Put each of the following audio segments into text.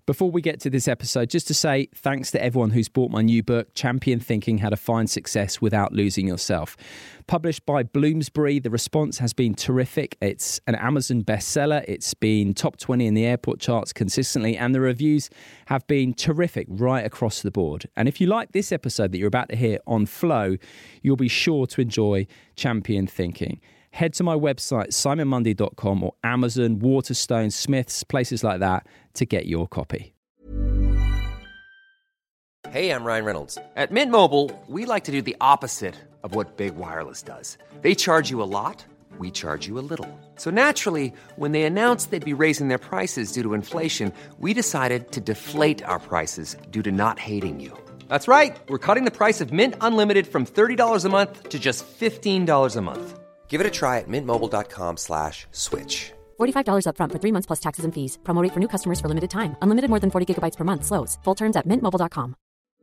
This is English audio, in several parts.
Before we get to this episode, just to say thanks to everyone who's bought my new book, Champion Thinking: How to Find Success Without Losing Yourself. Published by Bloomsbury, the response has been terrific. It's an Amazon bestseller. It's been top 20 in the airport charts consistently, and the reviews have been terrific right across the board. And if you like this episode that you're about to hear on Flow, you'll be sure to enjoy Champion Thinking. Head to my website, simonmundy.com, or Amazon, Waterstone, Smiths, places like that to get your copy. Hey, I'm Ryan Reynolds. At Mint Mobile, we like to do the opposite of what Big Wireless does. They charge you a lot, we charge you a little. So naturally, when they announced they'd be raising their prices due to inflation, we decided to deflate our prices due to not hating you. That's right. We're cutting the price of Mint Unlimited from $30 a month to just $15 a month. Give it a try at mintmobile.com/switch. $45 up front for 3 months plus taxes and fees. Promo rate for new customers for limited time. Unlimited more than 40 gigabytes per month. Slows full terms at mintmobile.com.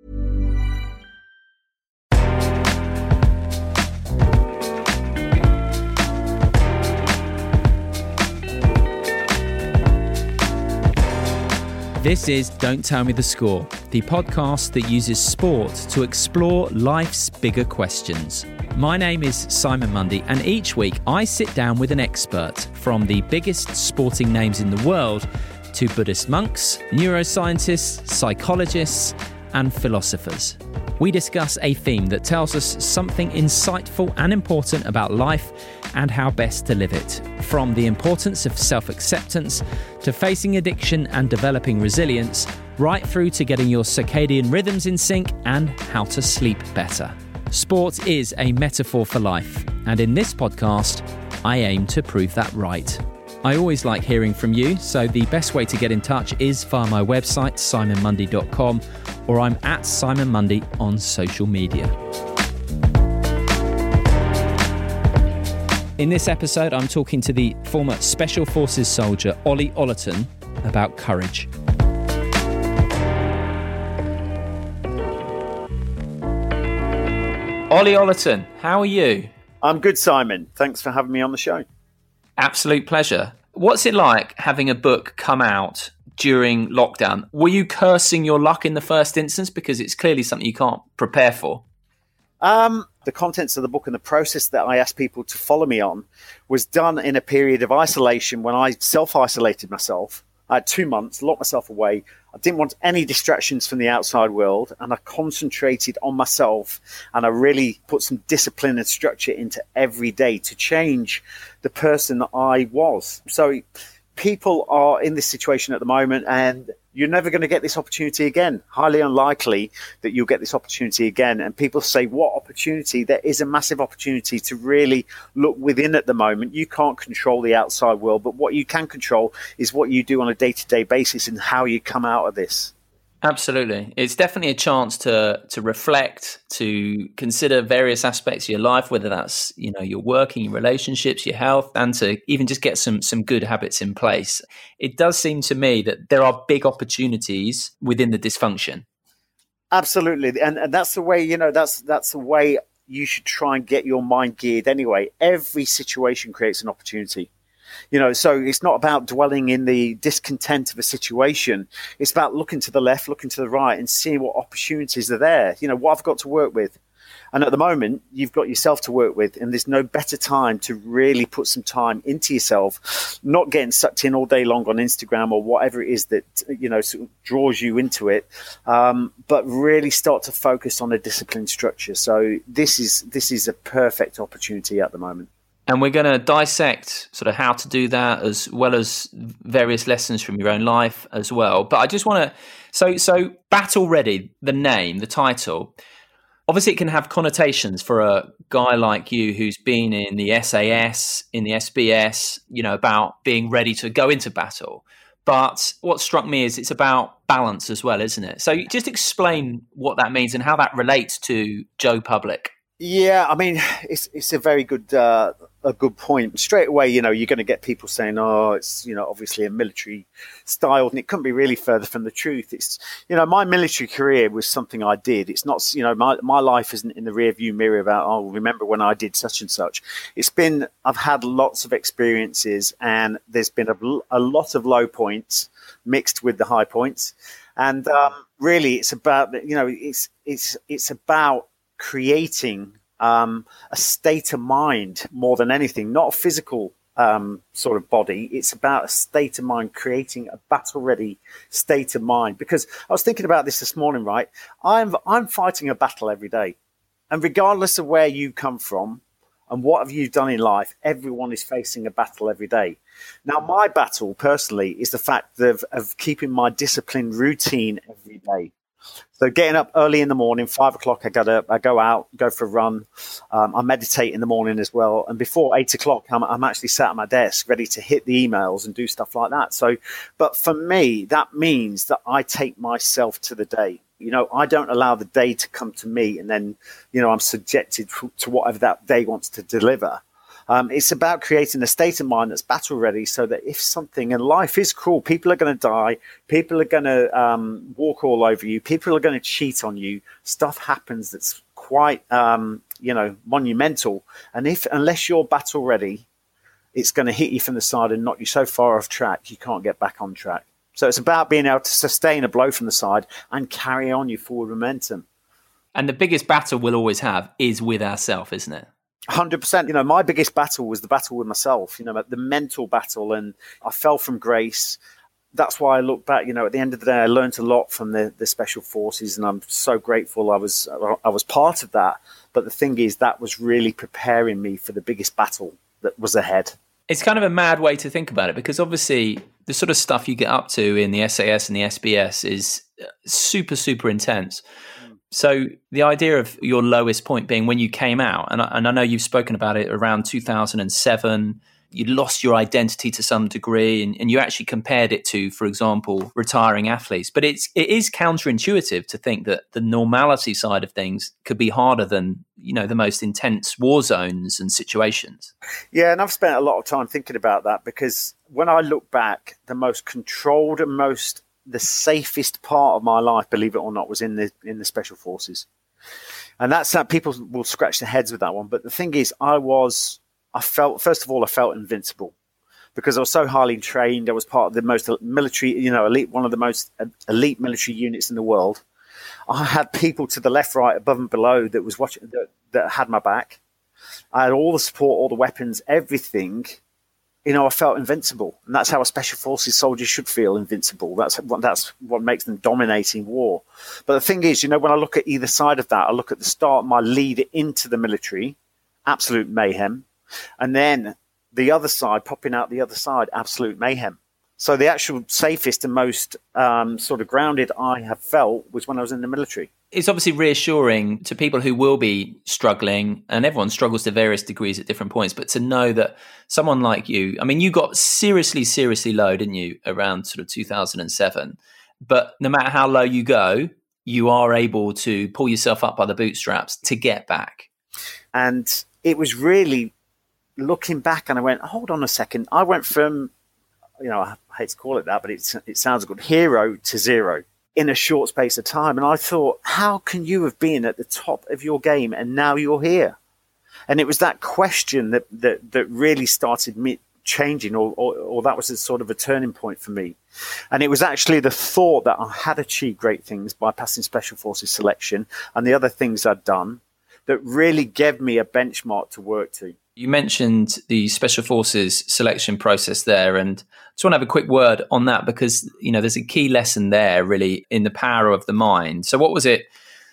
This is Don't Tell Me the Score, the podcast that uses sport to explore life's bigger questions. My name is Simon Mundy, and each week I sit down with an expert, from the biggest sporting names in the world to Buddhist monks, neuroscientists, psychologists, and philosophers. We discuss a theme that tells us something insightful and important about life and how best to live it, from the importance of self-acceptance to facing addiction and developing resilience, right through to getting your circadian rhythms in sync and how to sleep better. Sport is a metaphor for life, and in this podcast, I aim to prove that right. I always like hearing from you, so the best way to get in touch is via my website, simonmundy.com, or I'm at Simon Mundy on social media. In this episode, I'm talking to the former Special Forces soldier, Ollie Ollerton, about courage. Ollie Ollerton, how are you? I'm good, Simon. Thanks for having me on the show. Absolute pleasure. What's it like having a book come out during lockdown? Were you cursing your luck in the first instance? Because it's clearly something you can't prepare for. The contents of the book and the process that I asked people to follow me on was done in a period of isolation when I self-isolated myself. I had 2 months, locked myself away. I didn't want any distractions from the outside world, and I concentrated on myself, and I really put some discipline and structure into every day to change the person that I was. So people are in this situation at the moment, and you're never going to get this opportunity again. Highly unlikely that you'll get this opportunity again. And people say, what opportunity? There is a massive opportunity to really look within at the moment. You can't control the outside world, but what you can control is what you do on a day-to-day basis and how you come out of this. Absolutely. It's definitely a chance to reflect, to consider various aspects of your life, whether that's, your working, your relationships, your health, and to even just get some good habits in place. It does seem to me that there are big opportunities within the dysfunction. Absolutely. And that's the way, that's the way you should try and get your mind geared anyway. Every situation creates an opportunity. So it's not about dwelling in the discontent of a situation. It's about looking to the left, looking to the right, and seeing what opportunities are there. What I've got to work with. And at the moment, you've got yourself to work with, and there's no better time to really put some time into yourself, not getting sucked in all day long on Instagram or whatever it is that, sort of draws you into it, but really start to focus on a disciplined structure. So this is a perfect opportunity at the moment. And we're going to dissect sort of how to do that, as well as various lessons from your own life as well. But I just want to, so Battle Ready, the name, the title, obviously it can have connotations for a guy like you who's been in the SAS, in the SBS, about being ready to go into battle. But what struck me is it's about balance as well, isn't it? So just explain what that means and how that relates to Joe Public. Yeah, I mean, it's a very good a good point. Straight away, you're going to get people saying, "Oh, it's obviously a military style," and it couldn't be really further from the truth. It's my military career was something I did. It's not my life isn't in the rear view mirror about remember when I did such and such. I've had lots of experiences, and there's been a lot of low points mixed with the high points, and really, it's about it's about creating a state of mind more than anything, not a physical sort of body. It's about a state of mind, creating a battle-ready state of mind. Because I was thinking about this morning, right? I'm fighting a battle every day, and regardless of where you come from and what have you done in life, everyone is facing a battle every day. Now, my battle personally is the fact of keeping my disciplined routine every day. So getting up early in the morning, 5 o'clock, I go out, go for a run. I meditate in the morning as well. And before 8 o'clock, I'm actually sat at my desk ready to hit the emails and do stuff like that. So, but for me, that means that I take myself to the day. I don't allow the day to come to me and then, I'm subjected to whatever that day wants to deliver. It's about creating a state of mind that's battle ready so that if something, and life is cruel, people are going to die, people are going to walk all over you, people are going to cheat on you, stuff happens that's quite, monumental. And unless you're battle ready, it's going to hit you from the side and knock you so far off track, you can't get back on track. So it's about being able to sustain a blow from the side and carry on your forward momentum. And the biggest battle we'll always have is with ourselves, isn't it? 100%. My biggest battle was the battle with myself, the mental battle, and I fell from grace. That's why I look back, at the end of the day, I learned a lot from the special forces, and I'm so grateful I was part of that. But the thing is, that was really preparing me for the biggest battle that was ahead. It's kind of a mad way to think about it, because obviously the sort of stuff you get up to in the SAS and the SBS is super, super intense. So the idea of your lowest point being when you came out, and I know you've spoken about it around 2007, you lost your identity to some degree, and you actually compared it to, for example, retiring athletes. But it is counterintuitive to think that the normality side of things could be harder than, the most intense war zones and situations. Yeah, and I've spent a lot of time thinking about that, because when I look back, the most controlled and the safest part of my life, believe it or not, was in the special forces. And that's that people will scratch their heads with that one. But the thing is, I felt invincible, because I was so highly trained. I was part of the most military, elite, one of the most elite military units in the world. I had people to the left, right, above and below that was watching, that had my back. I had all the support, all the weapons, everything. I felt invincible, and that's how a special forces soldier should feel, invincible. That's what makes them dominating war. But the thing is, when I look at either side of that, I look at the start, my lead into the military, absolute mayhem, and then the other side, popping out the other side, absolute mayhem. So the actual safest and most sort of grounded I have felt was when I was in the military. It's obviously reassuring to people who will be struggling, and everyone struggles to various degrees at different points, but to know that someone like you, I mean, you got seriously, seriously low, didn't you, around sort of 2007. But no matter how low you go, you are able to pull yourself up by the bootstraps to get back. And it was really looking back, and I went, hold on a second. I went from, I hate to call it that, but it sounds good, hero to zero in a short space of time. And I thought, how can you have been at the top of your game and now you're here? And it was that question that really started me changing, or that was a sort of a turning point for me. And it was actually the thought that I had achieved great things by passing Special Forces selection and the other things I'd done that really gave me a benchmark to work to. You mentioned the Special Forces selection process there, and I just want to have a quick word on that, because, there's a key lesson there really in the power of the mind. So what was it?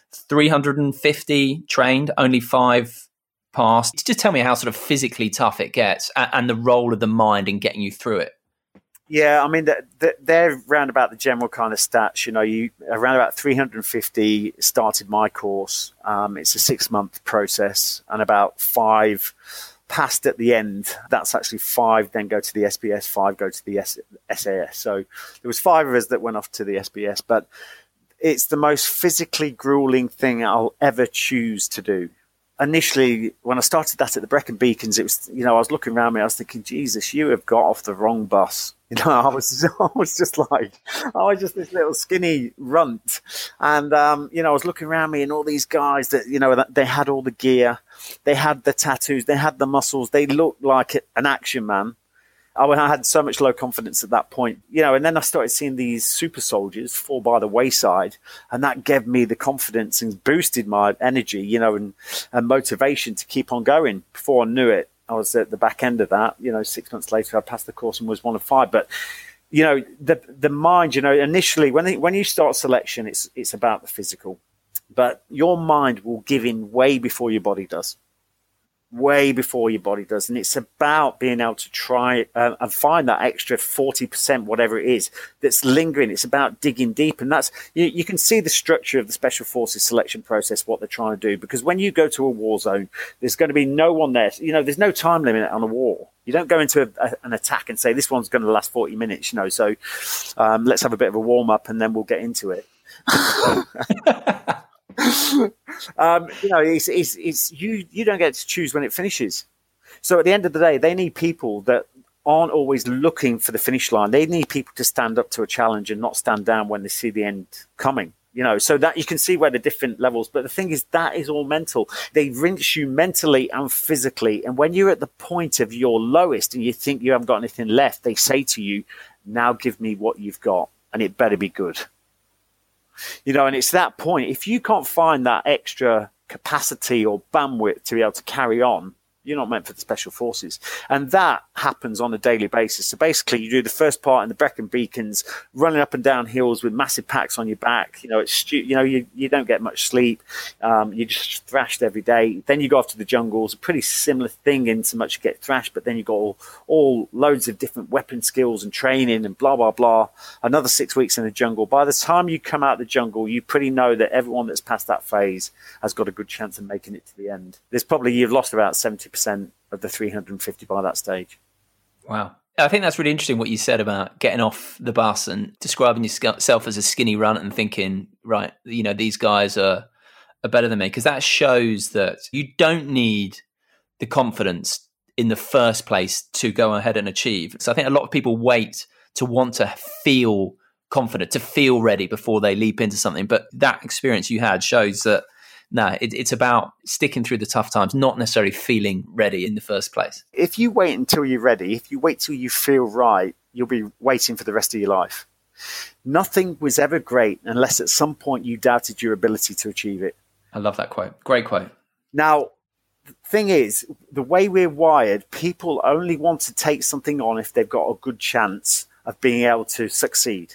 350 trained, only 5 passed. Just tell me how sort of physically tough it gets, and the role of the mind in getting you through it. Yeah, I mean, they're around about the general kind of stats. You around about 350 started my course. It's a 6-month process, and about 5 passed at the end. That's actually 5 then go to the SBS, 5 go to the SAS. So there was 5 of us that went off to the SBS, but it's the most physically grueling thing I'll ever choose to do. initially, when I started that at the Brecon Beacons, it was, I was looking around me, I was thinking, Jesus, you have got off the wrong bus. I was just this little skinny runt. And, I was looking around me and all these guys that, they had all the gear, they had the tattoos, they had the muscles, they looked like an action man. I had so much low confidence at that point, and then I started seeing these super soldiers fall by the wayside, and that gave me the confidence and boosted my energy, and motivation to keep on going. Before I knew it, I was at the back end of that. 6 months later, I passed the course and was one of 5. But, the mind, initially when you start selection, it's about the physical, but your mind will give in way before your body does. Way before your body does. And it's about being able to try and find that extra 40%, whatever it is, that's lingering. It's about digging deep. And that's, you can see the structure of the Special Forces selection process, what they're trying to do. Because when you go to a war zone, there's going to be no one there. There's no time limit on a war. You don't go into an attack and say, this one's going to last 40 minutes, so let's have a bit of a warm up and then we'll get into it. It's you don't get to choose when it finishes. So at the end of the day, they need people that aren't always looking for the finish line. They need people to stand up to a challenge and not stand down when they see the end coming. So that you can see where the different levels. But the thing is, that is all mental. They rinse you mentally and physically. And when you're at the point of your lowest and you think you haven't got anything left, they say to you, now give me what you've got, and it better be good. And it's that point. If you can't find that extra capacity or bandwidth to be able to carry on, you're not meant for the Special Forces. And that happens on a daily basis. So basically, you do the first part in the Brecon Beacons, running up and down hills with massive packs on your back. You don't get much sleep. You're just thrashed every day. Then you go off to the jungles, a pretty similar thing in so much you get thrashed, but then you got all loads of different weapon skills and training and blah, blah, blah. Another 6 weeks in the jungle. By the time you come out of the jungle, you pretty know that everyone that's passed that phase has got a good chance of making it to the end. You've lost about 70% of the 350 by that stage. Wow. I think that's really interesting what you said about getting off the bus and describing yourself as a skinny runt and thinking, right, these guys are better than me, because that shows that you don't need the confidence in the first place to go ahead and achieve. So I think a lot of people wait to want to feel confident, to feel ready before they leap into something. But that experience you had shows that it's about sticking through the tough times, not necessarily feeling ready in the first place. If you wait until you're ready, if you wait till you feel right, you'll be waiting for the rest of your life. Nothing was ever great unless at some point you doubted your ability to achieve it. I love that quote. Great quote. Now, the thing is, the way we're wired, people only want to take something on if they've got a good chance of being able to succeed.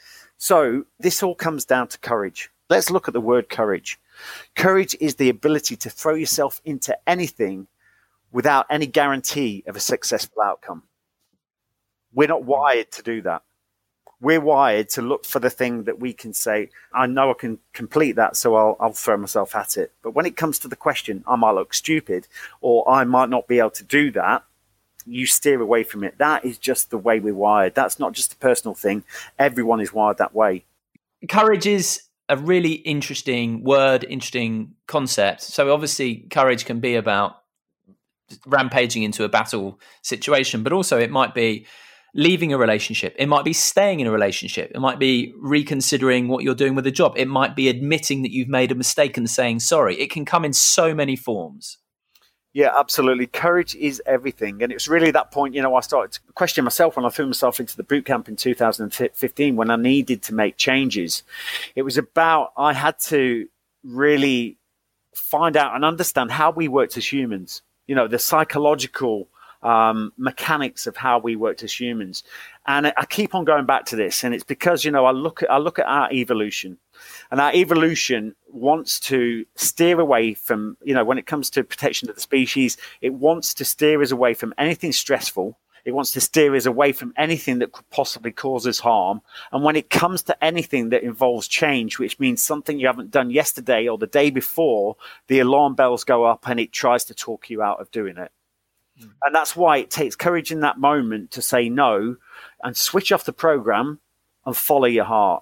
So this all comes down to courage. Let's look at the word courage. Courage is the ability to throw yourself into anything without any guarantee of a successful outcome. We're not wired to do that. We're wired to look for the thing that we can say, I know I can complete that, so I'll throw myself at it. But when it comes to the question, I might look stupid or I might not be able to do that, you steer away from it. That is just the way we're wired. That's not just a personal thing. Everyone is wired that way. Courage is a really interesting word, interesting concept. So obviously courage can be about rampaging into a battle situation, but also it might be leaving a relationship. It might be staying in a relationship. It might be reconsidering what you're doing with a job. It might be admitting that you've made a mistake and saying sorry. It can come in so many forms. Yeah, absolutely. Courage is everything. And it's really that point, I started to question myself when I threw myself into the boot camp in 2015 when I needed to make changes. It was about, I had to really find out and understand how we worked as humans, the psychological mechanics of how we worked as humans. And I keep on going back to this. And it's because, I look at our evolution. And our evolution wants to steer away from, when it comes to protection of the species, it wants to steer us away from anything stressful. It wants to steer us away from anything that could possibly cause us harm. And when it comes to anything that involves change, which means something you haven't done yesterday or the day before, the alarm bells go up and it tries to talk you out of doing it. And that's why it takes courage in that moment to say no and switch off the program and follow your heart.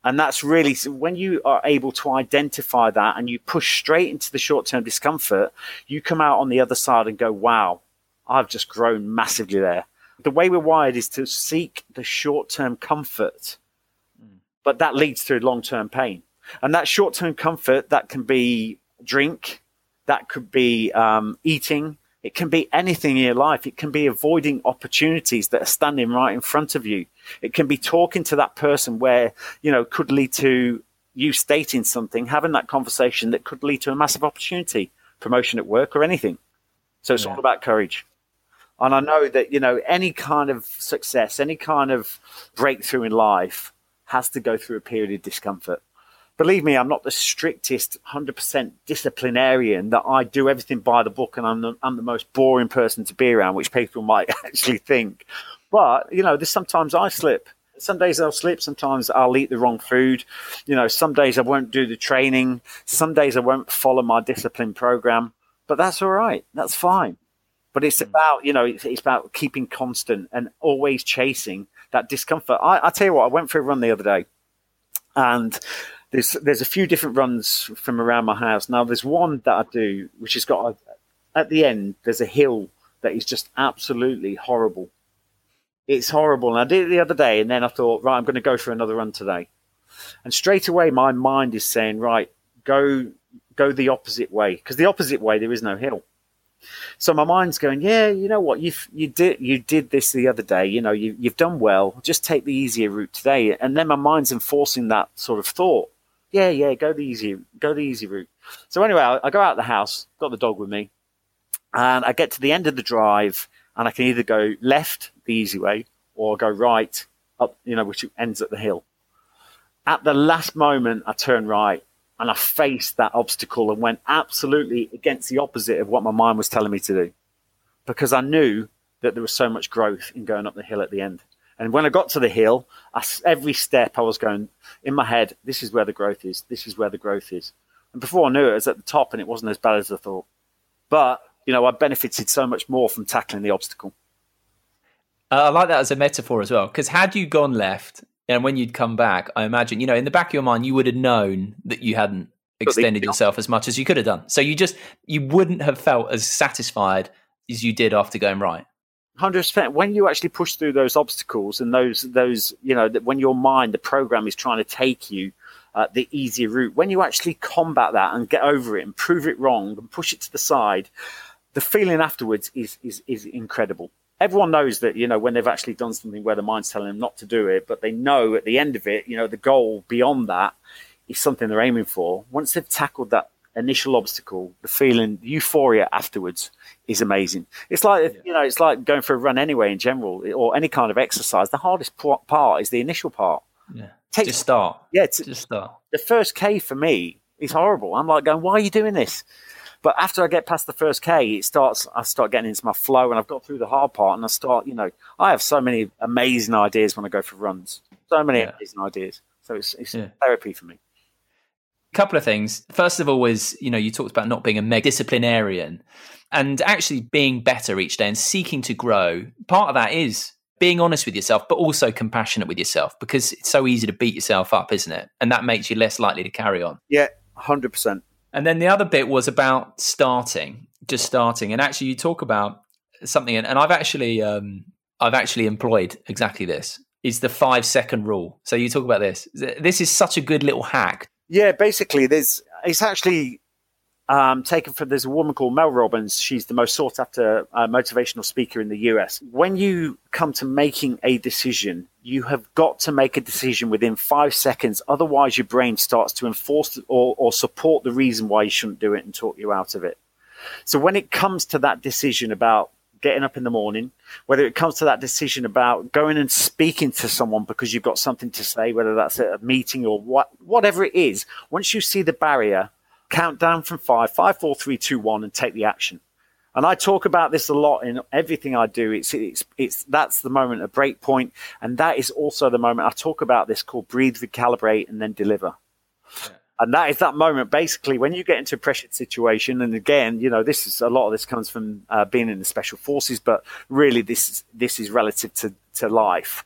And that's really, when you are able to identify that and you push straight into the short-term discomfort, you come out on the other side and go, wow, I've just grown massively there. The way we're wired is to seek the short-term comfort, but that leads to long-term pain. And that short-term comfort, that can be drink, that could be eating, it can be anything in your life. It can be avoiding opportunities that are standing right in front of you. It can be talking to that person where, could lead to you stating something, having that conversation that could lead to a massive opportunity, promotion at work or anything. So it's all about courage. And I know that, any kind of success, any kind of breakthrough in life has to go through a period of discomfort. Believe me, I'm not the strictest 100% disciplinarian that I do everything by the book and I'm the most boring person to be around, which people might actually think. But, there's sometimes I slip. Some days I'll slip. Sometimes I'll eat the wrong food. Some days I won't do the training. Some days I won't follow my discipline program. But that's all right. That's fine. But it's about, it's about keeping constant and always chasing that discomfort. I tell you what, I went for a run the other day and there's a few different runs from around my house. Now, there's one that I do, which has got, at the end, there's a hill that is just absolutely horrible. It's horrible. And I did it the other day, and then I thought, right, I'm going to go for another run today. And straight away, my mind is saying, right, go the opposite way, because the opposite way, there is no hill. So my mind's going, yeah, you know what, you did this the other day, you've done well, just take the easier route today. And then my mind's enforcing that sort of thought. Yeah, go the easy route. So anyway, I go out of the house, got the dog with me, and I get to the end of the drive, and I can either go left, the easy way, or go right, up, which ends at the hill. At the last moment, I turn right, and I faced that obstacle and went absolutely against the opposite of what my mind was telling me to do, because I knew that there was so much growth in going up the hill at the end. And when I got to the hill, every step I was going in my head, this is where the growth is. This is where the growth is. And before I knew it, I was at the top and it wasn't as bad as I thought. But, I benefited so much more from tackling the obstacle. I like that as a metaphor as well, because had you gone left and when you'd come back, I imagine, in the back of your mind, you would have known that you hadn't extended yourself as much as you could have done. So you wouldn't have felt as satisfied as you did after going right. 100%. When you actually push through those obstacles and those, when your mind, the program is trying to take you the easier route, when you actually combat that and get over it and prove it wrong and push it to the side, the feeling afterwards is incredible. Everyone knows that, when they've actually done something where the mind's telling them not to do it, but they know at the end of it, the goal beyond that is something they're aiming for. Once they've tackled that initial obstacle, the feeling, the euphoria afterwards is amazing. It's like, it's like going for a run anyway in general, or any kind of exercise. The hardest part is the initial part. Yeah. Just start. Yeah. Just start. The first K for me is horrible. I'm like going, why are you doing this? But after I get past the first K, I start getting into my flow, and I've got through the hard part, and I start, I have so many amazing ideas when I go for runs. So many amazing ideas. So it's therapy for me. Couple of things. First of all is, you talked about not being a mega disciplinarian and actually being better each day and seeking to grow. Part of that is being honest with yourself, but also compassionate with yourself, because it's so easy to beat yourself up, isn't it? And that makes you less likely to carry on. Yeah, 100%. And then the other bit was about just starting. And actually you talk about something, and I've actually employed exactly this, is the 5-second rule. So you talk about this. This is such a good little hack. Yeah, basically, it's actually taken from, there's a woman called Mel Robbins. She's the most sought after motivational speaker in the US. When you come to making a decision, you have got to make a decision within 5 seconds. Otherwise, your brain starts to enforce or support the reason why you shouldn't do it and talk you out of it. So when it comes to that decision about getting up in the morning, whether it comes to that decision about going and speaking to someone because you've got something to say, whether that's at a meeting or whatever it is, once you see the barrier, count down from 5, 4, 3, 2, 1, and take the action. And I talk about this a lot in everything I do. It's that's the moment, a break point, and that is also the moment I talk about this called breathe, recalibrate, and then deliver. Yeah. And that is that moment, basically, when you get into a pressured situation. And again, this is a lot of this comes from being in the special forces, but really this is relative to life.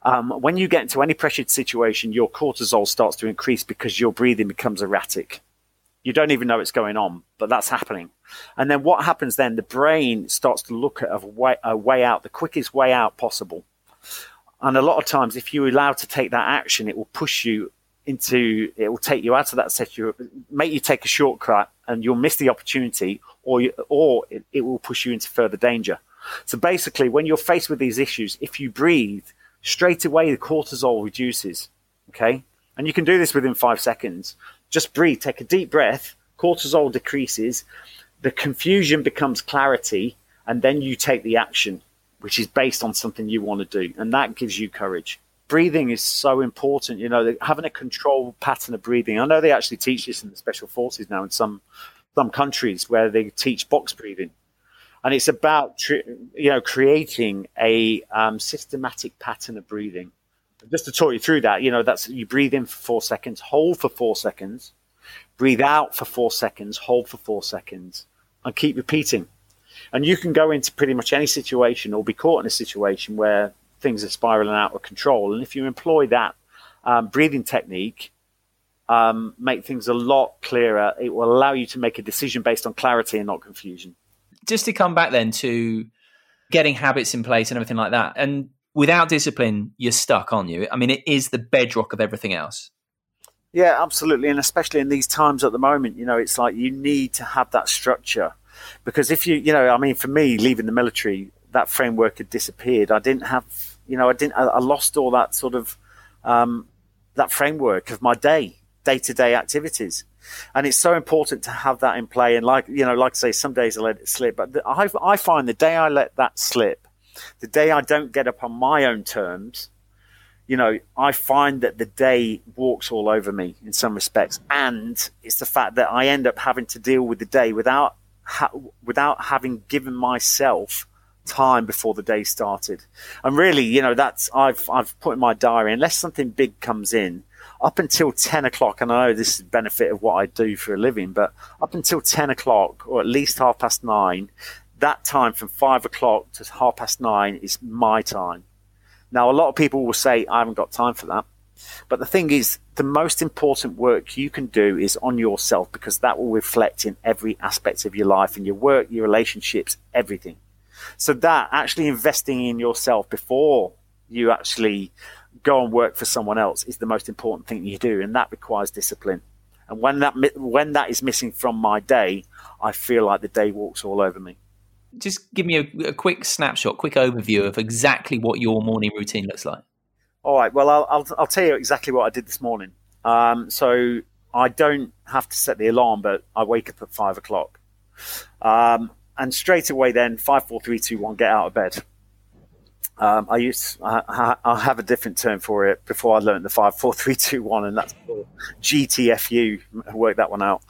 When you get into any pressured situation, your cortisol starts to increase because your breathing becomes erratic. You don't even know it's going on, but that's happening. And then what happens then? The brain starts to look at a way out, the quickest way out possible. And a lot of times, if you're allowed to take that action, it will push you it will take you out of that situation, make you take a shortcut, and you'll miss the opportunity, or it will push you into further danger. So basically, when you're faced with these issues, if you breathe, straight away the cortisol reduces, okay? And you can do this within 5 seconds. Just breathe, take a deep breath, cortisol decreases, the confusion becomes clarity, and then you take the action, which is based on something you want to do, and that gives you courage. Breathing is so important, having a controlled pattern of breathing. I know they actually teach this in the Special Forces now in some countries where they teach box breathing. And it's about, creating a systematic pattern of breathing. Just to talk you through that, that's you breathe in for 4 seconds, hold for 4 seconds, breathe out for 4 seconds, hold for 4 seconds, and keep repeating. And you can go into pretty much any situation or be caught in a situation where things are spiraling out of control. And if you employ that breathing technique, make things a lot clearer. It will allow you to make a decision based on clarity and not confusion. Just to come back then to getting habits in place and everything like that. And without discipline, you're stuck, aren't you? I mean, it is the bedrock of everything else. Yeah, absolutely. And especially in these times at the moment, it's like you need to have that structure. Because if for me, leaving the military, that framework had disappeared. I didn't have, I lost all that sort of, that framework of my day-to-day activities. And it's so important to have that in play. And like I say, some days I let it slip. But I find the day I let that slip, the day I don't get up on my own terms, I find that the day walks all over me in some respects. And it's the fact that I end up having to deal with the day without having given myself time before the day started. And really, that's I've put in my diary, unless something big comes in, up until 10 o'clock, and I know this is the benefit of what I do for a living, but up until 10 o'clock or at least 9:30, that time from 5 o'clock to 9:30 is my time. Now, a lot of people will say, I haven't got time for that. But the thing is, the most important work you can do is on yourself, because that will reflect in every aspect of your life, in your work, your relationships, everything. So that actually investing in yourself before you actually go and work for someone else is the most important thing you do. And that requires discipline. And when that is missing from my day, I feel like the day walks all over me. Just give me a quick snapshot, quick overview of exactly what your morning routine looks like. All right. Well, I'll tell you exactly what I did this morning. So I don't have to set the alarm, but I wake up at 5 o'clock. And straight away then, 5, 4, 3, 2, 1, get out of bed. I have a different term for it before I learned the 5, 4, 3, 2, 1, and that's called GTFU. I worked that one out.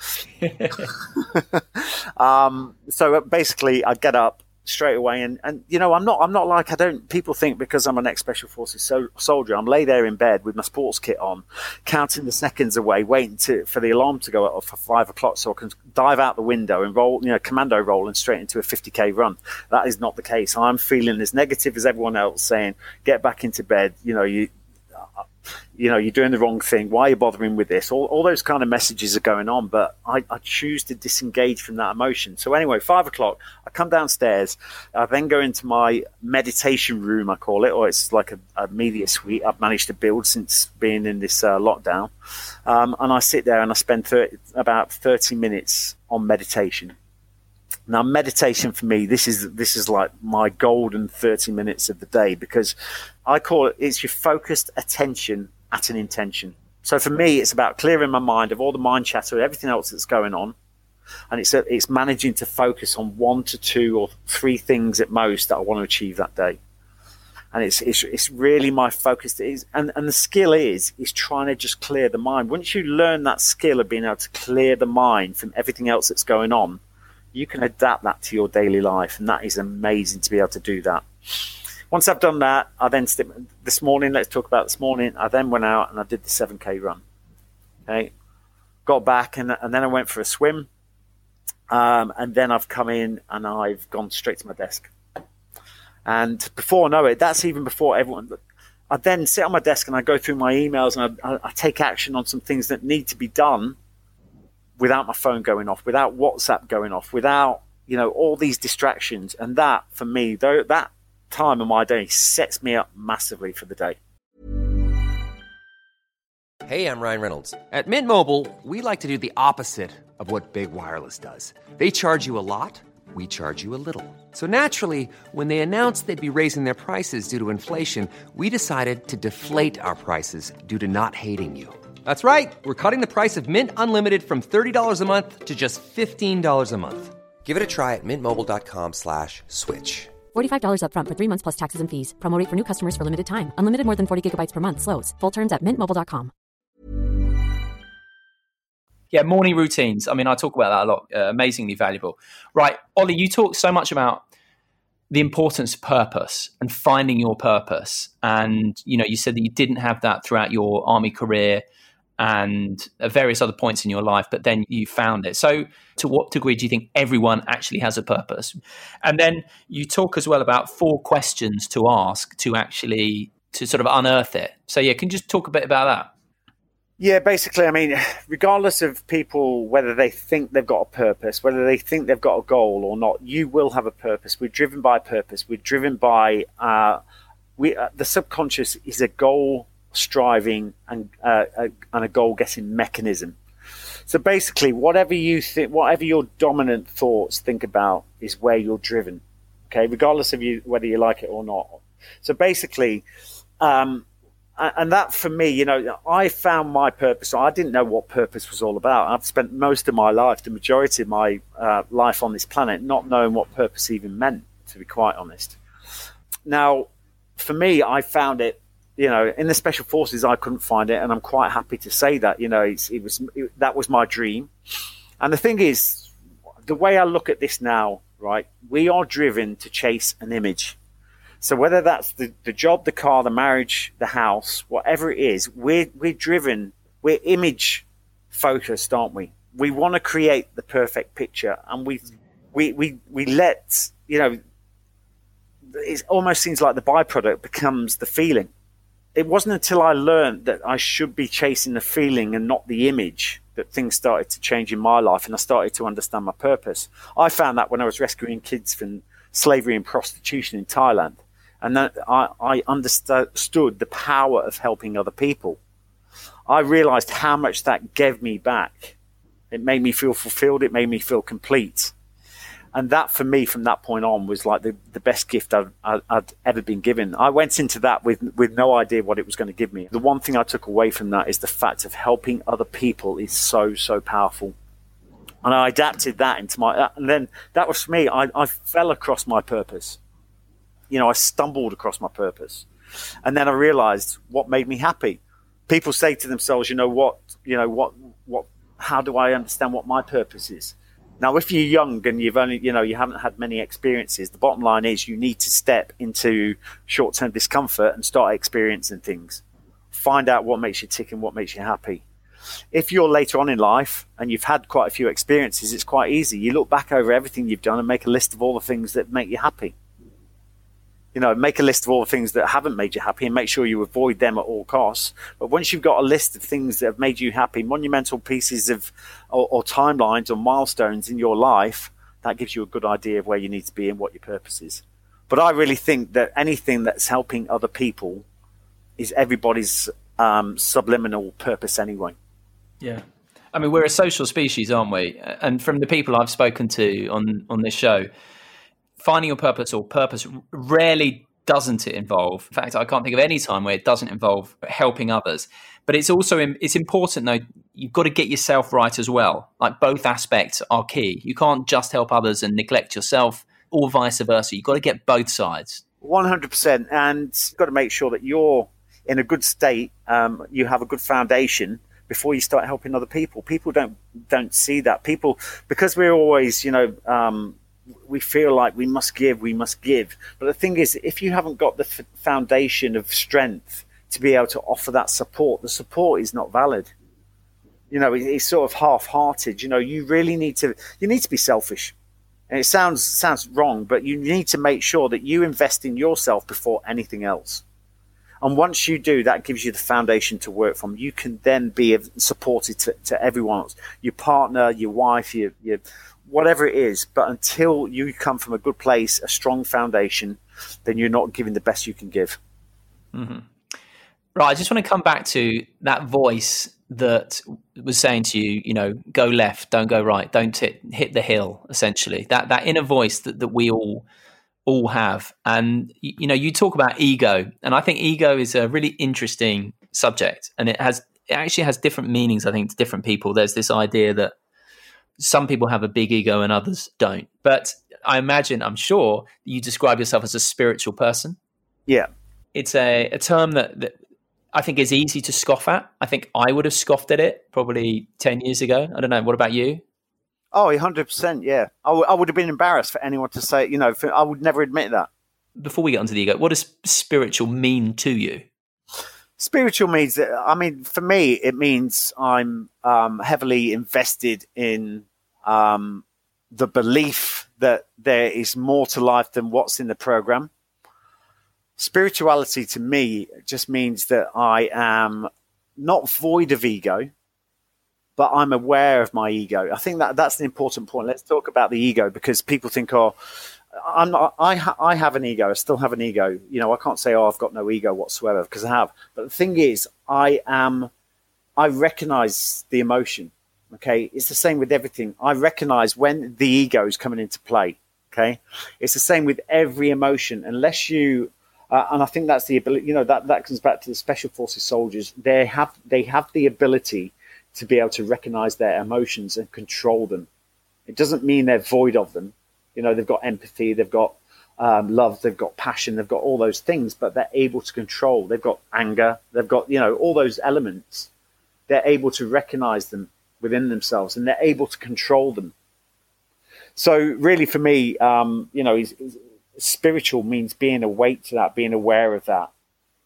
So basically, I get up straight away, and I'm not like, people think because I'm an ex-Special Forces soldier, I'm lay there in bed with my sports kit on, counting the seconds away, waiting for the alarm to go up for 5 o'clock so I can dive out the window and roll, commando roll and straight into a 50k run. That is not the case. I'm feeling as negative as everyone else, saying, get back into bed, you're doing the wrong thing. Why are you bothering with this? All those kind of messages are going on, but I choose to disengage from that emotion. So anyway, 5 o'clock, I come downstairs. I then go into my meditation room, I call it, or it's like a media suite I've managed to build since being in this lockdown. And I sit there and I spend about 30 minutes on meditation. Now, meditation for me, this is like my golden 30 minutes of the day, because I call it's your focused attention at an intention. So for me, it's about clearing my mind of all the mind chatter, everything else that's going on. And it's managing to focus on 1 to 2 or 3 things at most that I want to achieve that day. And it's really my focus. And the skill is trying to just clear the mind. Once you learn that skill of being able to clear the mind from everything else that's going on, you can adapt that to your daily life. And that is amazing to be able to do that. Once I've done that, I then this morning, let's talk about this morning. I then went out and I did the 7K run. Okay. Got back and then I went for a swim. And then I've come in and I've gone straight to my desk. And before I know it, that's even before everyone. I then sit on my desk and I go through my emails and I take action on some things that need to be done without my phone going off, without WhatsApp going off, without, all these distractions. And that, for me, that time of my day sets me up massively for the day. Hey, I'm Ryan Reynolds. At Mint Mobile, we like to do the opposite of what Big Wireless does. They charge you a lot, we charge you a little. So naturally, when they announced they'd be raising their prices due to inflation, we decided to deflate our prices due to not hating you. That's right. We're cutting the price of Mint Unlimited from $30 a month to just $15 a month. Give it a try at mintmobile.com/switch. $45 up front for 3 months plus taxes and fees. Promo rate for new customers for limited time. Unlimited more than 40 gigabytes per month. Slows full terms at mintmobile.com. Yeah, morning routines. I mean, I talk about that a lot. Amazingly valuable. Right, Ollie, you talk so much about the importance of purpose and finding your purpose. And, you said that you didn't have that throughout your army career and various other points in your life, but then you found it. So to what degree do you think everyone actually has a purpose? And then you talk as well about 4 questions to ask to sort of unearth it. So yeah, can you just talk a bit about that? Yeah, basically, I mean, regardless of people, whether they think they've got a purpose, whether they think they've got a goal or not, you will have a purpose. We're driven by purpose. We're driven by, the subconscious is a goal striving and a goal getting mechanism. So basically, whatever you think, whatever your dominant thoughts think about is where you're driven. Okay, regardless of whether you like it or not. So basically, and that for me, I found my purpose. I didn't know what purpose was all about. I've spent most of my life, the majority of my life on this planet, not knowing what purpose even meant, to be quite honest. Now, for me, I found it, in the Special Forces, I couldn't find it. And I'm quite happy to say that, that was my dream. And the thing is, the way I look at this now, right, we are driven to chase an image. So whether that's the job, the car, the marriage, the house, whatever it is, we're driven, we're image focused, aren't we? We want to create the perfect picture, and we let, it almost seems like the byproduct becomes the feeling. It wasn't until I learned that I should be chasing the feeling and not the image that things started to change in my life, and I started to understand my purpose. I found that when I was rescuing kids from slavery and prostitution in Thailand. And then I understood the power of helping other people. I realized how much that gave me back. It made me feel fulfilled. It made me feel complete. And that, for me, from that point on, was like the best gift I'd ever been given. I went into that with no idea what it was going to give me. The one thing I took away from that is the fact of helping other people is so, so powerful. And I adapted that into and then that was for me. I fell across my purpose. I stumbled across my purpose. And then I realized what made me happy. People say to themselves, how do I understand what my purpose is? Now, if you're young and you've only, you haven't had many experiences, the bottom line is you need to step into short-term discomfort and start experiencing things. Find out what makes you tick and what makes you happy. If you're later on in life and you've had quite a few experiences, it's quite easy. You look back over everything you've done and make a list of all the things that make you happy. Make a list of all the things that haven't made you happy and make sure you avoid them at all costs. But once you've got a list of things that have made you happy, monumental pieces of or timelines or milestones in your life, that gives you a good idea of where you need to be and what your purpose is. But I really think that anything that's helping other people is everybody's subliminal purpose anyway. Yeah. I mean, we're a social species, aren't we? And from the people I've spoken to on this show, finding your purpose or purpose rarely doesn't it involve. In fact, I can't think of any time where it doesn't involve helping others. But it's also it's important, though, you've got to get yourself right as well. Like both aspects are key. You can't just help others and neglect yourself or vice versa. You've got to get both sides. 100%. And you've got to make sure that you're in a good state. You have a good foundation before you start helping other people. People don't see that. People, because we're always, we feel like we must give. But the thing is, if you haven't got the foundation of strength to be able to offer that support, the support is not valid. It's sort of half-hearted. You really need to be selfish. And it sounds wrong, but you need to make sure that you invest in yourself before anything else. And once you do, that gives you the foundation to work from. You can then be supported to everyone else, your partner, your wife, your whatever it is. But until you come from a good place, a strong foundation, then you're not giving the best you can give. Mm-hmm. Right. I just want to come back to that voice that was saying to you, you know, go left, don't go right, don't hit the hill, essentially. That inner voice that we all have. And, you know, you talk about ego, and I think ego is a really interesting subject, and it actually has different meanings, I think, to different people. There's this idea that some people have a big ego and others don't. But I'm sure you describe yourself as a spiritual person. Yeah. It's a term that I think is easy to scoff at. I think I would have scoffed at it probably 10 years ago. I don't know. What about you? Oh, 100%, yeah. I would have been embarrassed for anyone to say, you know, I would never admit that. Before we get onto the ego, what does spiritual mean to you? Spiritual means that, I mean, for me, it means I'm heavily invested in the belief that there is more to life than what's in the program. Spirituality to me just means that I am not void of ego, but I'm aware of my ego. I think that's the important point. Let's talk about the ego, because people think, oh, I'm not. I have an ego. I still have an ego. You know, I can't say, oh, I've got no ego whatsoever, because I have. But the thing is, I recognize the emotion. Okay, it's the same with everything. I recognize when the ego is coming into play. Okay, it's the same with every emotion. Unless you, and I think that's the ability. You know, that comes back to the special forces soldiers. They have the ability to be able to recognize their emotions and control them. It doesn't mean they're void of them. You know, they've got empathy, they've got love, they've got passion, they've got all those things, but they're able to control. They've got anger, they've got, you know, all those elements. They're able to recognize them within themselves, and they're able to control them. So really for me, you know, spiritual means being awake to that, being aware of that.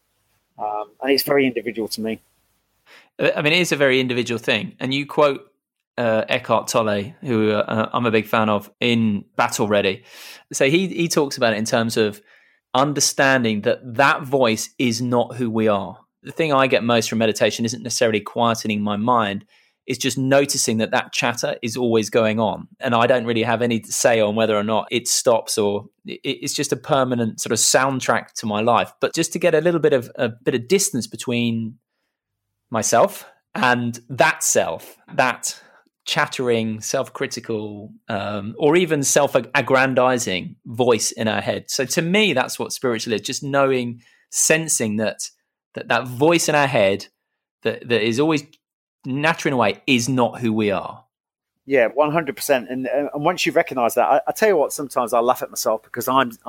And it's very individual to me. I mean, it is a very individual thing. And you quote Eckhart Tolle, who I'm a big fan of, in Battle Ready. So he talks about it in terms of understanding that voice is not who we are. The thing I get most from meditation isn't necessarily quietening my mind. It's just noticing that chatter is always going on. And I don't really have any say on whether or not it stops, or it's just a permanent sort of soundtrack to my life. But just to get a bit of distance between myself and that self, that chattering, self-critical, or even self-aggrandizing voice in our head. So to me, that's what spiritual is, just knowing, sensing that voice in our head that is always nattering away is not who we are. Yeah, 100%. And once you recognize that, I tell you what, sometimes I laugh at myself, because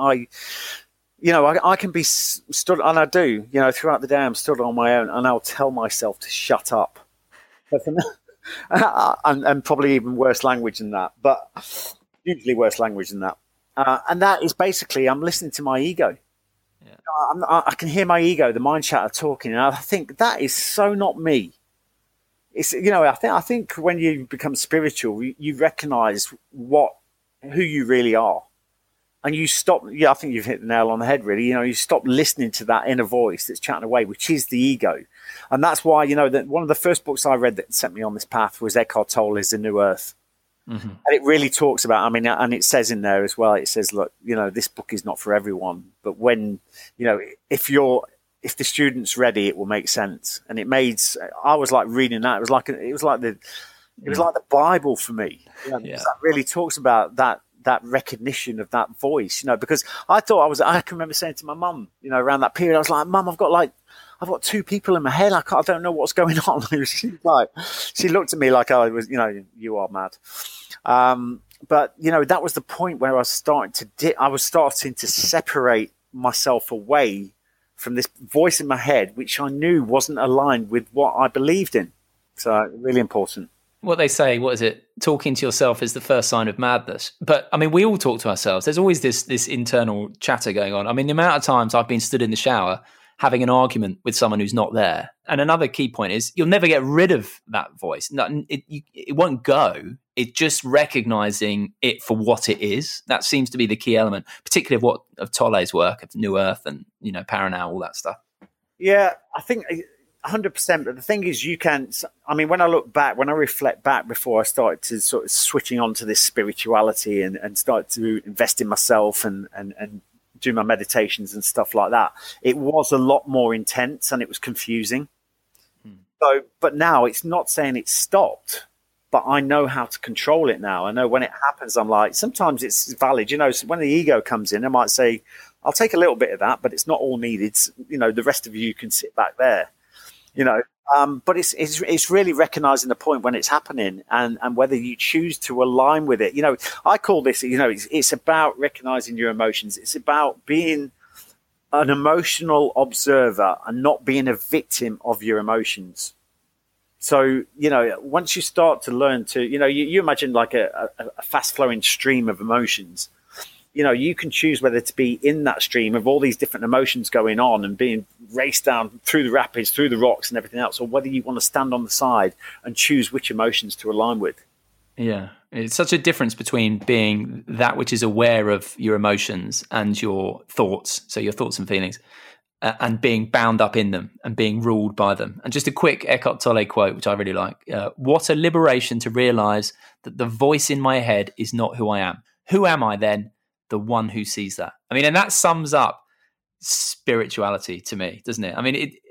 I can be stood, and I do, you know, throughout the day I'm stood on my own, and I'll tell myself to shut up. And probably even worse language than that, but usually worse language than that. And that is basically, I'm listening to my ego. Yeah. I can hear my ego, the mind chatter talking, and I think that is so not me. It's, you know, I think when you become spiritual, you recognize who you really are. And you stop, I think you've hit the nail on the head, really. You know, you stop listening to that inner voice that's chatting away, which is the ego. And that's why, you know, that one of the first books I read that sent me on this path was Eckhart Tolle's The New Earth. Mm-hmm. And it really talks about, I mean, and it says in there as well, it says, look, you know, this book is not for everyone. But when, you know, if the student's ready, it will make sense. And I was like reading that. It was like the Bible for me. You know, yeah. That really talks about that recognition of that voice, you know, because I can remember saying to my mum, you know, around that period, I was like, Mum, I've got two people in my head. I don't know what's going on. She looked at me like I was, you know, you are mad. But you know, that was the point where I was starting to separate myself away from this voice in my head, which I knew wasn't aligned with what I believed in. So really important. What they say, what is it? Talking to yourself is the first sign of madness. But I mean, we all talk to ourselves. There's always this internal chatter going on. I mean, the amount of times I've been stood in the shower having an argument with someone who's not there. And another key point is you'll never get rid of that voice. It won't go. It's just recognizing it for what it is. That seems to be the key element, particularly of Tolle's work, of New Earth and, you know, Paranal, all that stuff. Yeah, I think 100%. But the thing is, when I look back, when I reflect back before I started to sort of switching on to this spirituality and start to invest in myself and do my meditations and stuff like that, it was a lot more intense and it was confusing. So, but now it's not saying it's stopped, but I know how to control it now. I know when it happens, I'm like, sometimes it's valid. So when the ego comes in, I might say, I'll take a little bit of that, but it's not all needed. The rest of you can sit back there, but it's really recognizing the point when it's happening and whether you choose to align with it. I call this, it's about recognizing your emotions. It's about being an emotional observer and not being a victim of your emotions. So, once you start to learn to, you imagine like a fast flowing stream of emotions, you can choose whether to be in that stream of all these different emotions going on and being raced down through the rapids, through the rocks and everything else, or whether you want to stand on the side and choose which emotions to align with. Yeah, it's such a difference between being that which is aware of your emotions and your thoughts, so your thoughts and feelings, and being bound up in them and being ruled by them. And just a quick Eckhart Tolle quote, which I really like. What a liberation to realize that the voice in my head is not who I am. Who am I then? The one who sees that. And that sums up spirituality to me, doesn't it?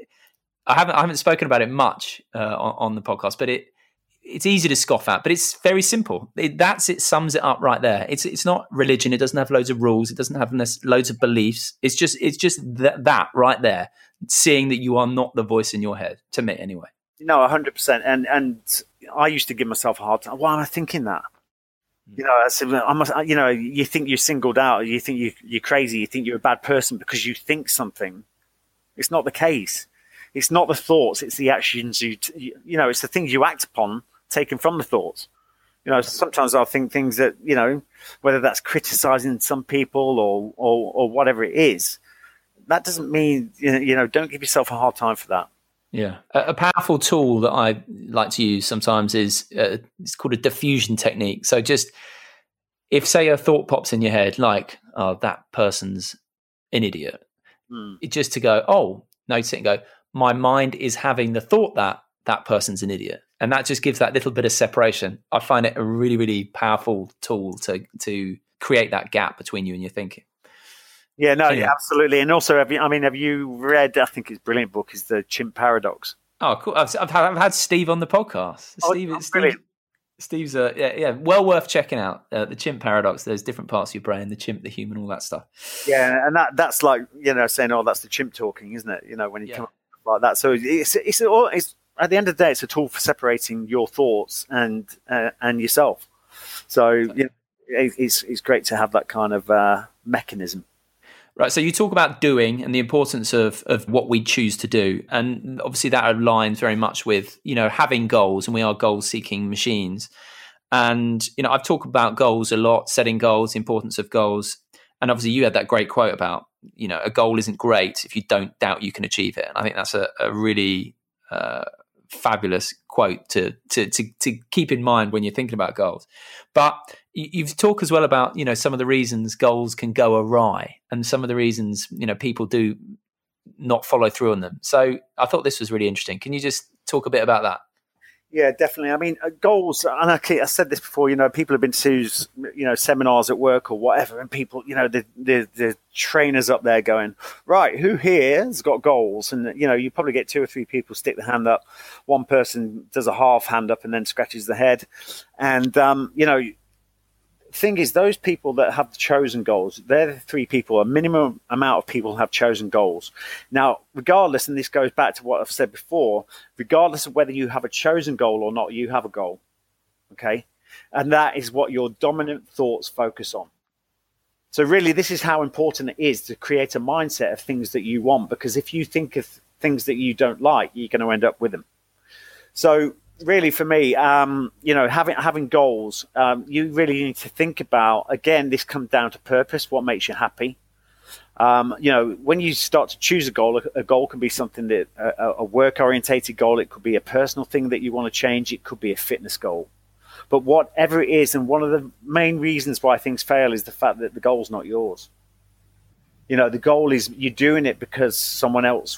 I haven't spoken about it much on the podcast, but it's easy to scoff at, but it's very simple. It sums it up right there. It's not religion. It doesn't have loads of rules. It doesn't have loads of beliefs. It's just that right there, seeing that you are not the voice in your head, to me anyway. 100%. And I used to give myself a hard time. Why am I thinking that? I said, you think you're singled out, you think you're crazy, you think you're a bad person because you think something. It's not the case. It's not the thoughts, it's the actions it's the things you act upon taken from the thoughts. Sometimes I'll think things that, whether that's criticizing some people or whatever it is, that doesn't mean, don't give yourself a hard time for that. Yeah. A powerful tool that I like to use sometimes is it's called a diffusion technique. So just if, say, a thought pops in your head, like, oh, that person's an idiot, just to go, notice it and go, my mind is having the thought that person's an idiot. And that just gives that little bit of separation. I find it a really, really powerful tool to create that gap between you and your thinking. Yeah, no, yeah, absolutely. And also, have you read, I think it's a brilliant book, is The Chimp Paradox. Oh, cool. I've had Steve on the podcast. Steve's well worth checking out. The Chimp Paradox. There's different parts of your brain, the chimp, the human, all that stuff. Yeah, and that's like, saying, oh, that's the chimp talking, isn't it? When you come up like that. So it's at the end of the day, it's a tool for separating your thoughts and yourself. So it's great to have that kind of mechanism. Right, so you talk about doing and the importance of what we choose to do. And obviously that aligns very much with, having goals, and we are goal-seeking machines. And, I've talked about goals a lot, setting goals, the importance of goals. And obviously you had that great quote about, a goal isn't great if you don't doubt you can achieve it. And I think that's a really fabulous quote to keep in mind when you're thinking about goals. But you've talked as well about, some of the reasons goals can go awry and some of the reasons, people do not follow through on them. So I thought this was really interesting. Can you just talk a bit about that? Yeah, definitely. Goals, and I said this before, people have been to, seminars at work or whatever, and people, the trainers up there going, right, who here has got goals? And, you probably get 2 or 3 people stick the hand up. One person does a half hand up and then scratches the head. And, thing is, those people that have chosen goals, they're the 3 people, a minimum amount of people have chosen goals. Now, regardless, and this goes back to what I've said before, regardless of whether you have a chosen goal or not, you have a goal. Okay? And that is what your dominant thoughts focus on. So really, this is how important it is to create a mindset of things that you want, because if you think of things that you don't like, you're going to end up with them. So really, for me, having goals, you really need to think about, again, this comes down to purpose, what makes you happy. When you start to choose a goal can be something that a work-orientated goal. It could be a personal thing that you want to change. It could be a fitness goal. But whatever it is, and one of the main reasons why things fail is the fact that the goal's not yours. The goal is you're doing it because someone else will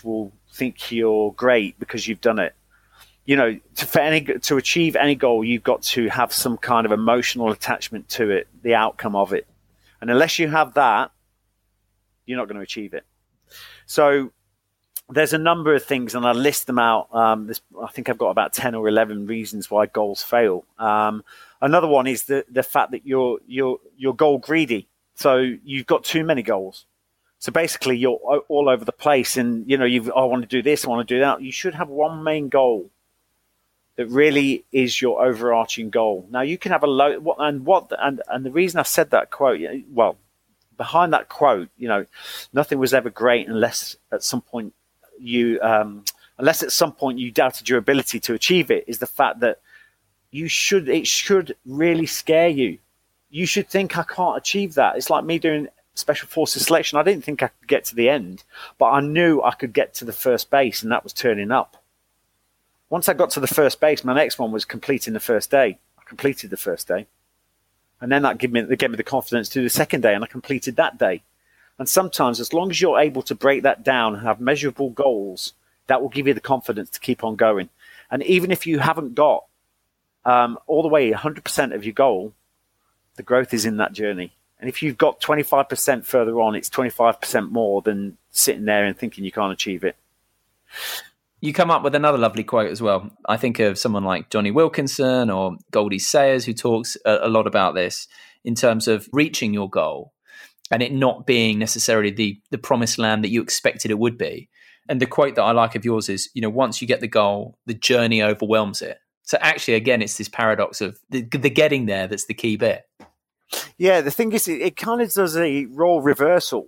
think you're great because you've done it. You know, to achieve any goal, you've got to have some kind of emotional attachment to it, the outcome of it. And unless you have that, you're not going to achieve it. So there's a number of things, and I list them out. I think I've got about 10 or 11 reasons why goals fail. Another one is the fact that you're goal greedy. So you've got too many goals. So basically, you're all over the place, and you know, I want to do this, I want to do that. You should have one main goal that really is your overarching goal. Now, you can have and the reason I said that quote, well, behind that quote, you know, nothing was ever great unless at some point you doubted your ability to achieve it, is the fact that it should really scare you. You should think, I can't achieve that. It's like me doing Special Forces selection. I didn't think I could get to the end, but I knew I could get to the first base, and that was turning up. Once I got to the first base, my next one was completing the first day. I completed the first day. And then that gave me the confidence to do the second day, and I completed that day. And sometimes, as long as you're able to break that down and have measurable goals, that will give you the confidence to keep on going. And even if you haven't got all the way 100% of your goal, the growth is in that journey. And if you've got 25% further on, it's 25% more than sitting there and thinking you can't achieve it. You come up with another lovely quote as well. I think of someone like Johnny Wilkinson or Goldie Sayers, who talks a lot about this in terms of reaching your goal and it not being necessarily the promised land that you expected it would be. And the quote that I like of yours is, you know, once you get the goal, the journey overwhelms it. So actually, again, it's this paradox of the getting there that's the key bit. Yeah, the thing is, it kind of does a role reversal.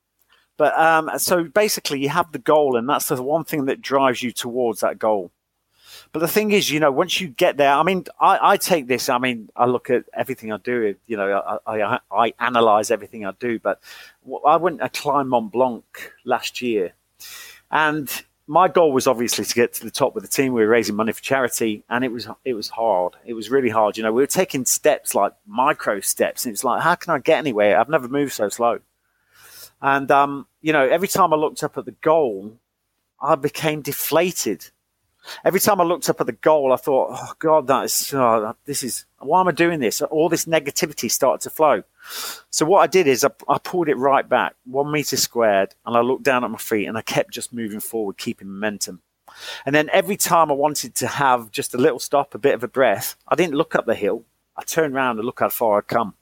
But so basically, you have the goal, and that's the one thing that drives you towards that goal. But the thing is, you know, once you get there, I mean, I take this. I mean, I look at everything I do. You know, I analyze everything I do. But I went to climb Mont Blanc last year, and my goal was obviously to get to the top with the team. We were raising money for charity, and it was hard. It was really hard. You know, we were taking steps, like micro steps, and it's like, how can I get anywhere? I've never moved so slow. And, you know, every time I looked up at the goal, I became deflated. Every time I looked up at the goal, I thought, oh, God, why am I doing this? All this negativity started to flow. So what I did is I pulled it right back, 1 meter squared, and I looked down at my feet, and I kept just moving forward, keeping momentum. And then every time I wanted to have just a little stop, a bit of a breath, I didn't look up the hill. I turned around and looked how far I'd come.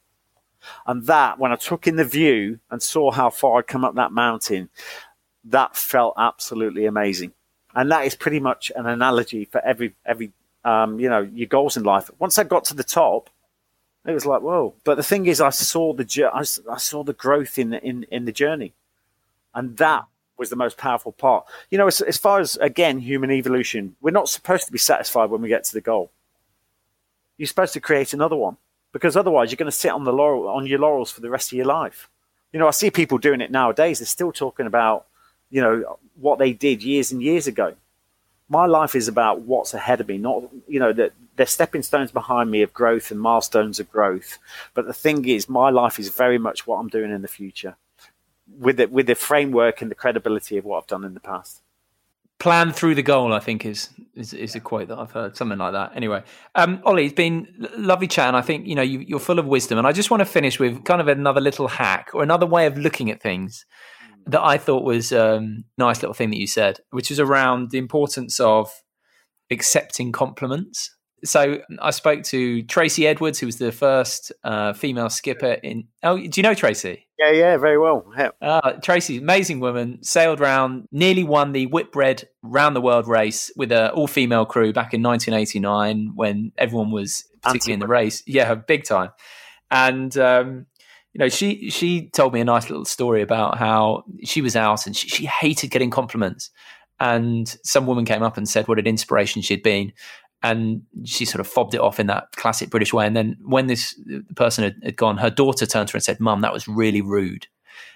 And that, when I took in the view and saw how far I'd come up that mountain, that felt absolutely amazing. And that is pretty much an analogy for every you know, your goals in life. Once I got to the top, it was like, whoa. But the thing is, I saw the growth in the journey. And that was the most powerful part. You know, as far as, again, human evolution, we're not supposed to be satisfied when we get to the goal. You're supposed to create another one. Because otherwise, you're going to sit on your laurels for the rest of your life. You know, I see people doing it nowadays. They're still talking about, you know, what they did years and years ago. My life is about what's ahead of me, not, you know, that they're stepping stones behind me of growth and milestones of growth. But the thing is, my life is very much what I'm doing in the future, with the framework and the credibility of what I've done in the past. Plan through the goal, I think, is a quote that I've heard, something like that. Anyway, Ollie, it's been lovely chatting. I think, you know, you're full of wisdom, and I just want to finish with kind of another little hack or another way of looking at things that I thought was a nice little thing that you said, which is around the importance of accepting compliments. So I spoke to Tracy Edwards, who was the first female skipper in... Oh, do you know Tracy? Yeah, very well. Yeah. Tracy, amazing woman, sailed round, nearly won the Whitbread round the world race with an all-female crew back in 1989 when everyone was particularly in the race. Yeah, big time. And, you know, she told me a nice little story about how she was out and she hated getting compliments. And some woman came up and said what an inspiration she'd been. And she sort of fobbed it off in that classic British way. And then when the person had gone, her daughter turned to her and said, "Mum, that was really rude."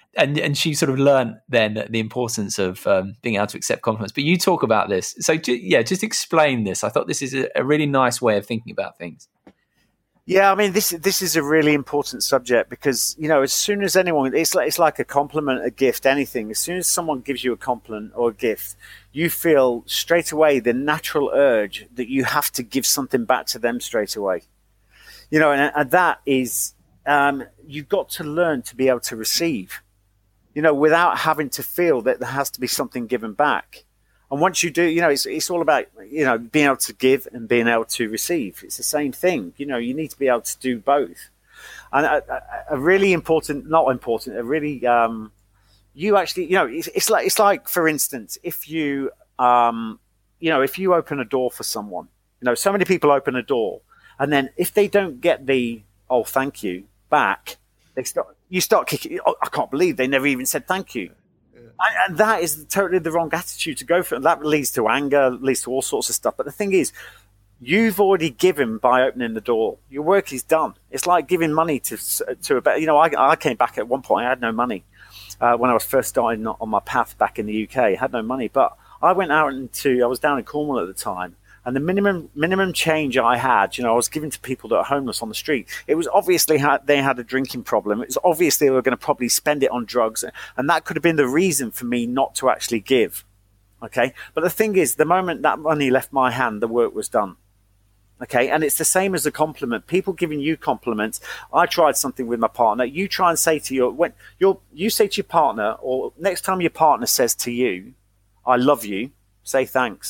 And she sort of learned then the importance of being able to accept compliments. But you talk about this. So, just explain this. I thought this is a really nice way of thinking about things. Yeah, I mean, this is a really important subject because, you know, as soon as anyone, it's like a compliment, a gift, anything. As soon as someone gives you a compliment or a gift, you feel straight away the natural urge that you have to give something back to them straight away. You know, and that is, you've got to learn to be able to receive, you know, without having to feel that there has to be something given back. And once you do, you know, it's all about, you know, being able to give and being able to receive. It's the same thing. You know, you need to be able to do both. And a really important, not important, a really, you actually, you know, it's like, for instance, if you, you know, if you open a door for someone, you know, so many people open a door, and then if they don't get the, oh, thank you back, you start kicking, oh, I can't believe they never even said thank you. And that is totally the wrong attitude to go for. That leads to anger, leads to all sorts of stuff. But the thing is, you've already given by opening the door. Your work is done. It's like giving money to a better. You know, I came back at one point. I had no money when I was first starting on my path back in the UK. I had no money, but I went out I was down in Cornwall at the time. And the minimum change I had, you know, I was giving to people that are homeless on the street. It was obviously they had a drinking problem. It was obvious they were going to probably spend it on drugs. And that could have been the reason for me not to actually give. Okay. But the thing is, the moment that money left my hand, the work was done. Okay. And it's the same as a compliment. People giving you compliments. I tried something with my partner. You try and say to you say to your partner, or next time your partner says to you, I love you, say thanks.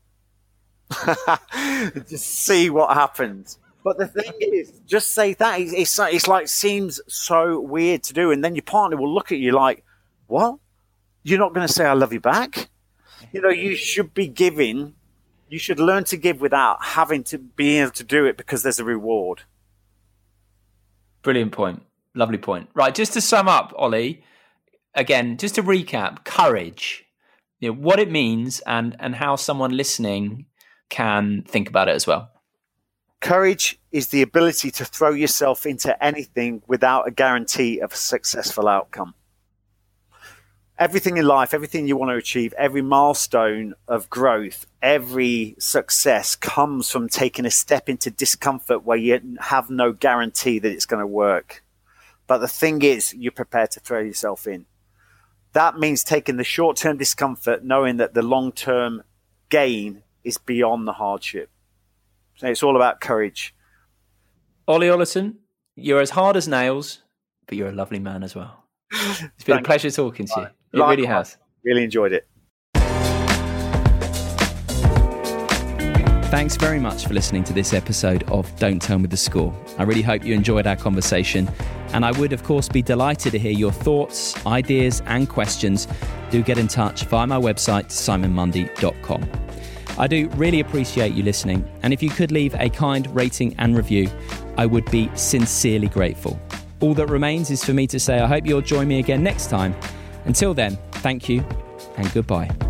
Just see what happens. But the thing is, just say that. It's like, seems so weird to do, and then your partner will look at you like, what? You're not going to say I love you back? You know, you should be giving. You should learn to give without having to be able to do it because there's a reward. Brilliant point. Lovely point. Right, just to sum up, Ollie, again, just to recap, courage, you know, what it means and how someone listening can think about it as well. Courage is the ability to throw yourself into anything without a guarantee of a successful outcome. Everything in life, everything you want to achieve, every milestone of growth, every success comes from taking a step into discomfort where you have no guarantee that it's going to work. But the thing is, you're prepared to throw yourself in. That means taking the short-term discomfort, knowing that the long-term gain is beyond the hardship. So it's all about courage. Ollie Ollerton, you're as hard as nails, but you're a lovely man as well. It's been a pleasure talking to you. It really has. Really enjoyed it. Thanks very much for listening to this episode of Don't Tell Me the Score. I really hope you enjoyed our conversation, and I would, of course, be delighted to hear your thoughts, ideas, and questions. Do get in touch via my website, simonmundy.com. I do really appreciate you listening, and if you could leave a kind rating and review, I would be sincerely grateful. All that remains is for me to say I hope you'll join me again next time. Until then, thank you and goodbye.